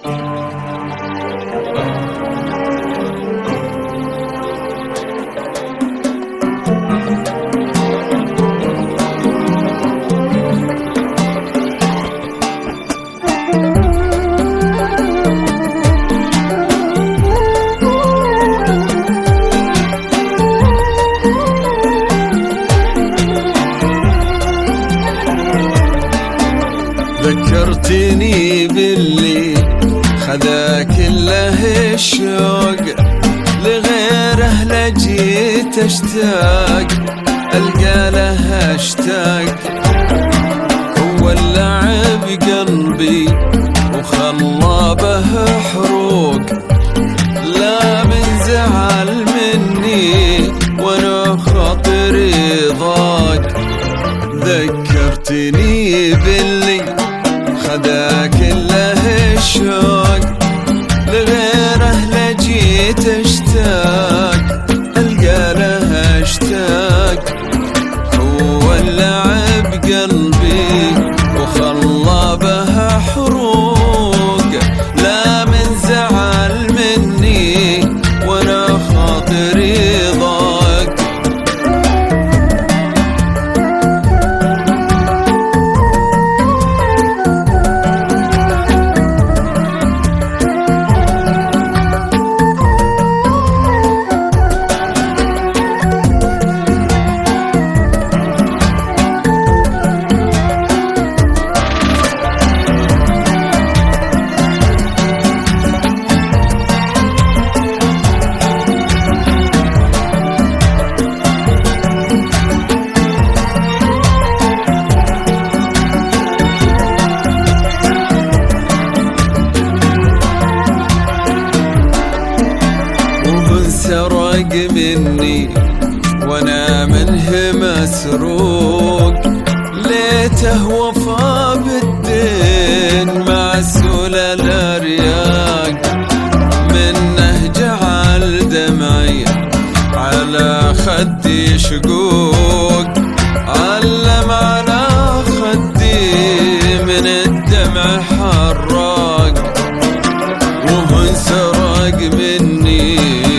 ذكرتني باللي خذا كله الشوق، لغيره لجيت اشتاق، القى له اشتاق. هو اللعب قلبي وخلى به حروق، لا من زعل مني وانا خاطري ضاق. ذكرتني باللي خذا كله الشوق، لغيره لجيت اشتاق، القى له اشتاق. هو اللعب قلبي وخلى به حروق، لا من زعل مني وانا خاطري ضاق. سرق مني وانا منه مسروق، ليته وفى بالدين معسول الارياق. منه جعل دمعي على خدي شقوق، علم على خدي من الدمع حراق. وهو سرق مني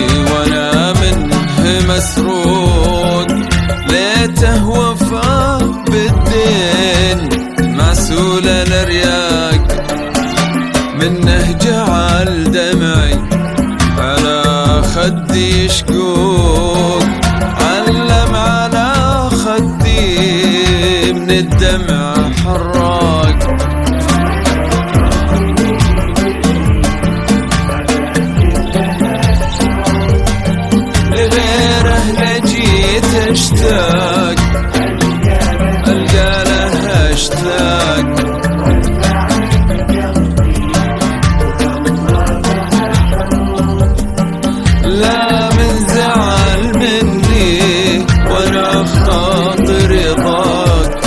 مسروق، ليته وفى بالدين معسول الارياق. منه جعل دمعي على خدي شقوق، علم على خدي من الدمع حراق. اشتاق، القى له اشتاق. لا من زعل مني وانا خاطري ضاق.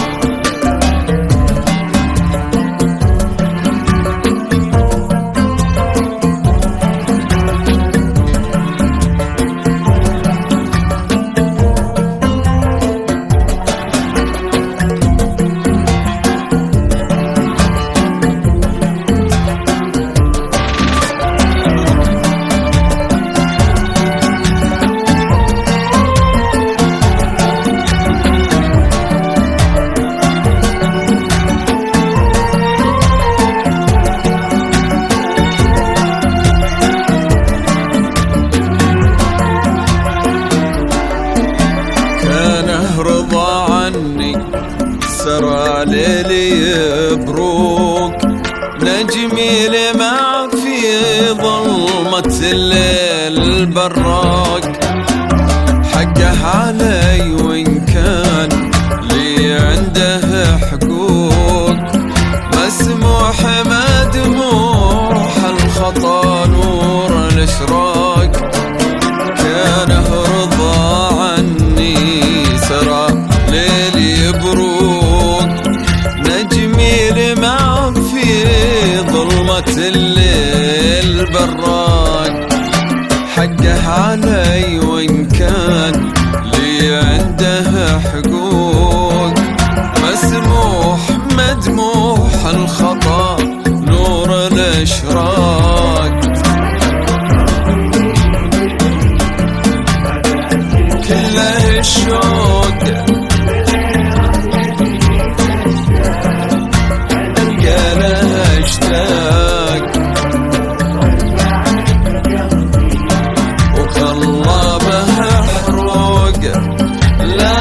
رضى عني سرى ليلي بروق، نجمي لمع في ظلمة الليل البراق. حقه علي وإن كان لي عنده حقوق، مسموح ما دموح الخطا نور الاشراق. كانه رضى عني سرى ليلي بروق، نجمي لمع في ظلمة الليل براق. حقه على لا